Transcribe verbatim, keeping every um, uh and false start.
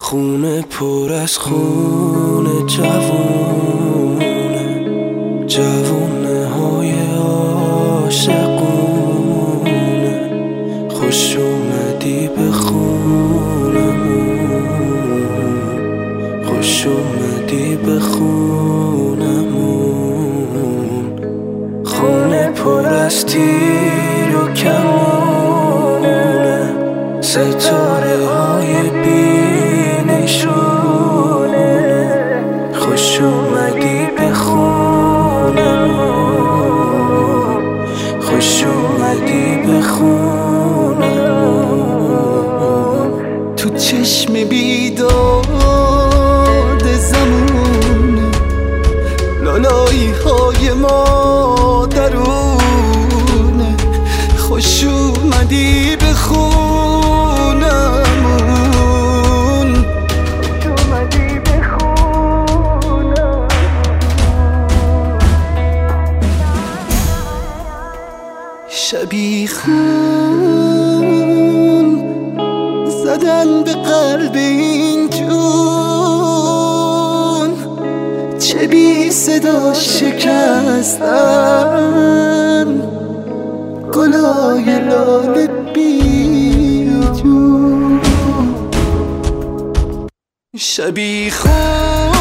خونه پر از خونه جوونه، جوونه های عاشقونه. خوش اومدی به خونمون، خوش اومدی به خونمون. خونه پر از تیر و کمونه، ستاره های بینشونه. خوش اومدی به خونمون، خوش اومدی به خونمون. تو چشم بیداد زمونه، لالایی های ما درونه. خوش اومدی به خونمون، خوش اومدی به خونمون. شبیخون زدن به قلب این جون، چه بی صدا شکستن گلای لاله بی جون. شبیخون